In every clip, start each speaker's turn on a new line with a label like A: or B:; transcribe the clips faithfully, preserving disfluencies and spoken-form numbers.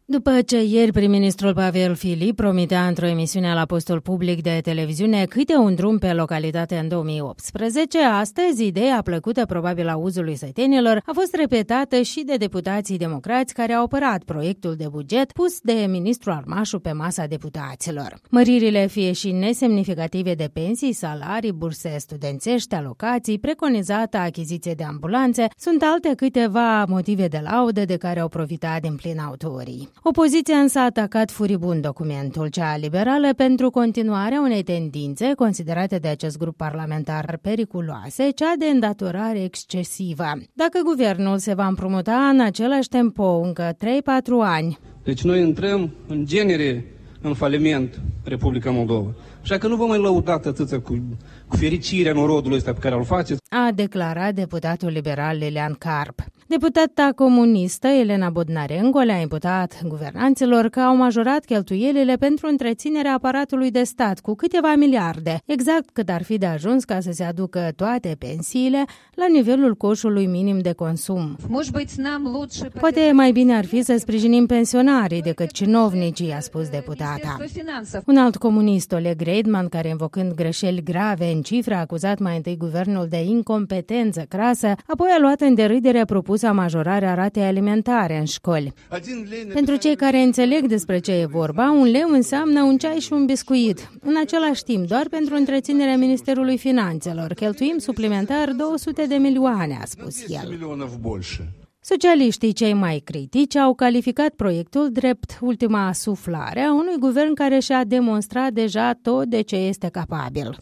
A: După ce ieri prim-ministrul Pavel Filip promitea într-o emisiune la postul public de televiziune câte un drum pe localitate în două mii optsprezece, astăzi ideea plăcută probabil auzului sătenilor a fost repetată și de deputații democrați care au apărat proiectul de buget pus de ministrul Armașu pe masa deputaților. Măririle fie și nesemnificative de pensii, salarii, burse studențești, alocații, preconizată achiziție de ambulanțe, sunt alte câteva motive de laudă de care au profitat din plin autorii. Opoziția însă a atacat furibund documentul, cea liberală, pentru continuarea unei tendințe considerate de acest grup parlamentar periculoase, cea de îndatorare excesivă. Dacă guvernul se va împrumuta în același tempo încă trei patru ani.
B: Deci noi intrăm în genere în faliment Republica Moldova. Așa că nu vă mai lăudați atâția cu, cu fericirea norodului ăsta pe care îl faceți.
A: A declarat deputatul liberal Lilian Carp. Deputata comunistă Elena Bodnarenko le-a imputat guvernanților că au majorat cheltuielile pentru întreținerea aparatului de stat cu câteva miliarde, exact cât ar fi de ajuns ca să se aducă toate pensiile la nivelul coșului minim de consum. Poate mai bine ar fi să sprijinim pensionarii decât cinovnicii, a spus deputata. Un alt comunist, Oleg Reidman, care invocând greșeli grave în cifre a acuzat mai întâi guvernul de incompetență crasă, apoi a luat în derâdere propusa majorarea ratei alimentare în școli. Pentru cei care înțeleg despre ce e vorba, un leu înseamnă un ceai și un biscuit. În același timp, doar pentru întreținerea Ministerului Finanțelor, cheltuim suplimentar două sute de milioane, a spus el. Socialiștii cei mai critici au calificat proiectul drept ultima suflare a unui guvern care și-a demonstrat deja tot de ce este capabil.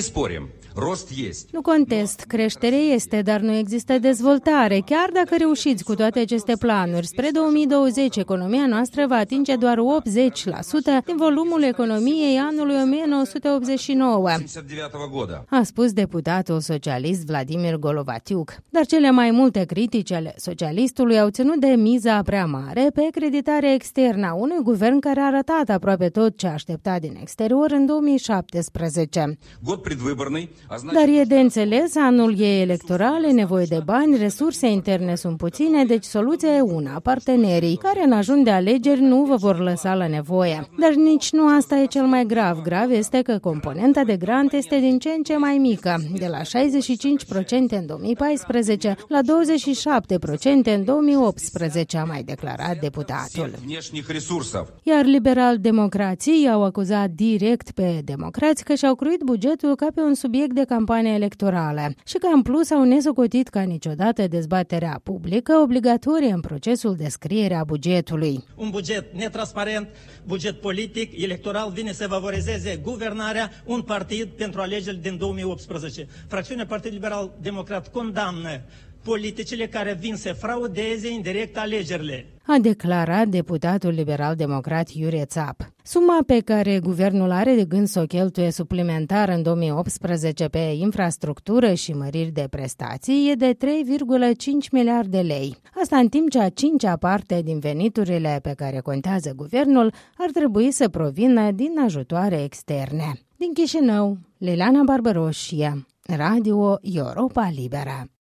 A: Nu contest, creștere este, dar nu există dezvoltare. Chiar dacă reușiți cu toate aceste planuri, spre două mii douăzeci economia noastră va atinge doar optzeci la sută din volumul economiei anului o mie nouă sute optzeci și nouă, a spus deputatul socialist Vladimir Golovatiuk. Dar cele mai multe critici ale socialistului au ținut de miza prea mare pe creditarea externă a unui guvern care a arătat aproape tot ce aștepta din exterior în două mii șaptesprezece. Dar e de înțeles, anul e electoral, e nevoie de bani, resurse interne sunt puține, deci soluția e una, partenerii, care în ajun de alegeri nu vă vor lăsa la nevoie. Dar nici nu asta e cel mai grav. Grav este că componenta de grant este din ce în ce mai mică, de la șaizeci și cinci la sută în două mii paisprezece la douăzeci și șapte la sută în două mii optsprezece, a mai declarat deputatul. Iar liberal-democrații au acuzat direct pe democrați că și-au cruit bugetul ca pe un subiect de campanie electorală și că în plus au nesocotit ca niciodată dezbaterea publică obligatorie în procesul de scriere a bugetului.
C: Un buget netransparent, buget politic, electoral, vine să favorizeze guvernarea un partid pentru alegerile din două mii optsprezece. Fracțiunea Partidul Liberal Democrat condamnă politicile care vin să fraudeze indirect alegerile,
A: a declarat deputatul liberal-democrat Iurie Țap. Suma pe care guvernul are de gând să o cheltuie suplimentar în două mii optsprezece pe infrastructură și măriri de prestații e de trei virgulă cinci miliarde de lei. Asta în timp ce a cincea parte din veniturile pe care contează guvernul ar trebui să provină din ajutoare externe. Din Chișinău, Liliana Barbaroșie, Radio Europa Liberă.